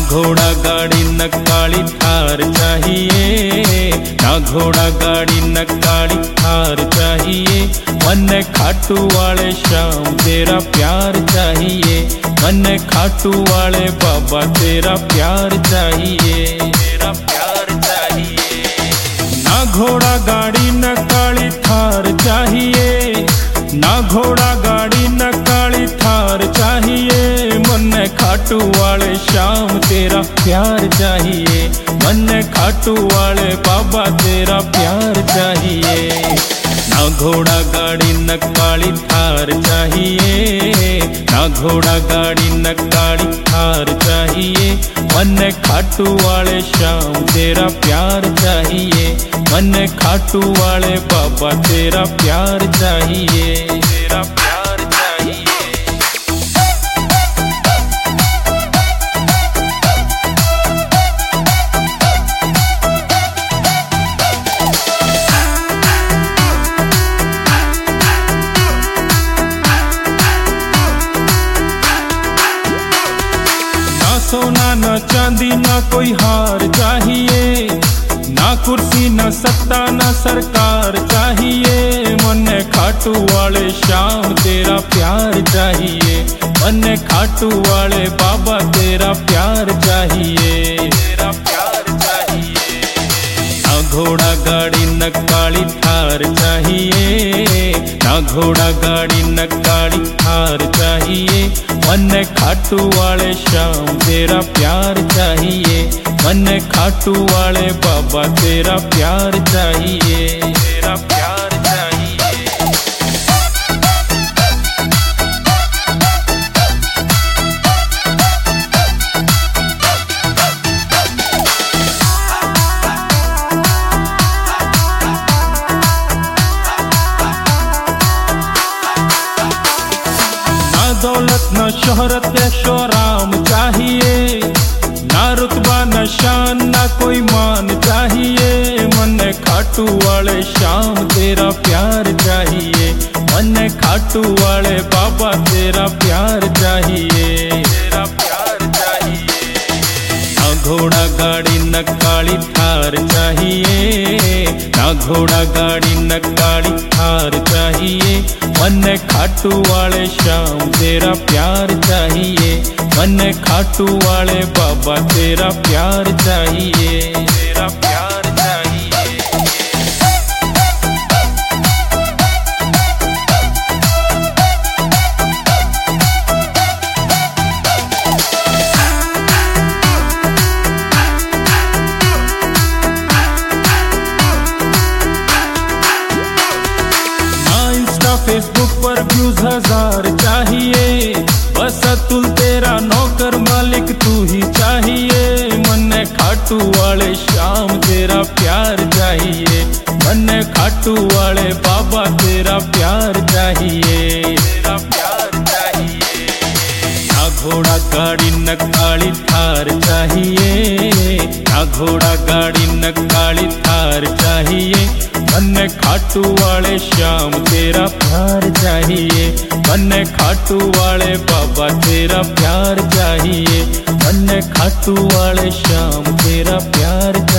घोड़ा गाड़ी न काली थार चाहिए, ना घोड़ा गाड़ी न काली थार चाहिए। मन खाटू वाले श्याम तेरा प्यार चाहिए, मन खाटू वाले बाबा तेरा प्यार चाहिए, तेरा प्यार चाहिए। ना घोड़ा गाड़ी न काली थार चाहिए, ना घोड़ा गाड़ी न काली थार चाहिए। मन खाटू वाले श्याम तेरा प्यार चाहिए, मन खाटू वाले बाबा तेरा प्यार चाहिए। ना घोड़ा गाड़ी न काली थार चाहिए, ना घोड़ा गाड़ी न काली थार चाहिए। मन खाटू वाले श्याम तेरा प्यार चाहिए, मन खाटू वाले बाबा तेरा प्यार चाहिए, तेरा प्यार चाहिए। सोना न चांदी न कोई हार चाहिए, ना कुर्सी न सत्ता न सरकार चाहिए। मन खाटू वाले श्याम तेरा प्यार चाहिए, मन खाटू वाले बाबा तेरा प्यार चाहिए, तेरा प्यार चाहिए। ना घोड़ा गाड़ी न काली थार चाहिए, ना घोड़ा गाड़ी न काली थार चाहिए। मन खाटू वाले श्याम तेरा प्यार चाहिए, मन खाटू वाले बाबा तेरा प्यार चाहिए, तेरा प्यार चाहिए। दौलत न शोहरत ऐशोराम चाहिए, ना रुतबा न शान न कोई मान चाहिए। मन खाटू वाले श्याम तेरा प्यार चाहिए, मन खाटू वाले बाबा तेरा प्यार चाहिए, तेरा प्यार चाहिए। ना घोड़ा गाड़ी न काली थार चाहिए, ना घोड़ा गाड़ी न काली थार चाहिए। मन खाटू वाले श्याम तेरा प्यार चाहिए, मन खाटू वाले बाबा तेरा प्यार चाहिए, तेरा प्यार चाहिए। फेसबुक पर व्यूज 1000 चाहिए, बस अतुल तेरा नौकर मालिक तू ही चाहिए। मन खाटू वाले श्याम तेरा प्यार चाहिए, मन खाटू वाले बाबा तेरा प्यार चाहिए, तेरा प्यार चाहिए। ना घोड़ा गाड़ी न काली थार चाहिए, ना घोड़ा गाड़ी न काली थार चाहिए। मन खाटू वाले श्याम तेरा प्यार चाहिए, मन खाटू वाले बाबा तेरा प्यार चाहिए, मन खाटू वाले श्याम तेरा प्यार